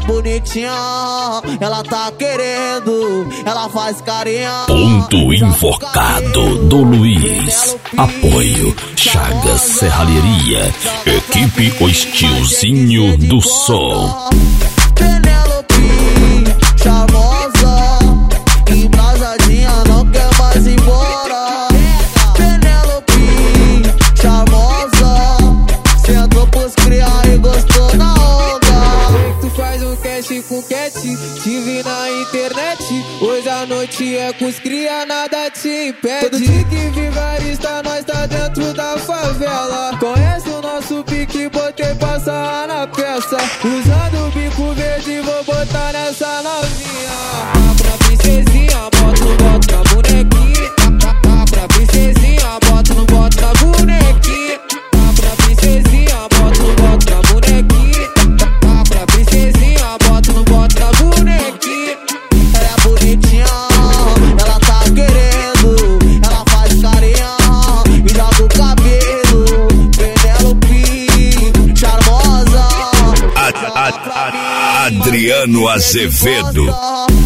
bonitinha, ela tá querendo, ela faz carinha. Ponto Invocado do Luiz. Apoio Chagas Serralheria. Equipe O Estilzinho do Som. Penélope, charmosa, embrasadinha, não quer mais ir embora. Penélope, charmosa, sentou pros cria e gostou na onda. Tu faz um cast com cat, te vi na internet. Hoje a noite é com os cria, nada te impede. Todo dia que vigarista, nós tá dentro da favela. Conhece o nosso pique, botei passar na peça. Usando o bico verde, vou botar nessa novinha. Pra princesinha, bota no boto na bonequinha. Pra princesinha, bota no boto na bonequinha. Pra princesinha, bota no boto na bonequinha. Pra princesinha, bota no boto na bonequinha. Ela é bonitinha, ela tá querendo, ela faz carinha e joga o cabelo. Penélope, charmosa, Adriano Azevedo.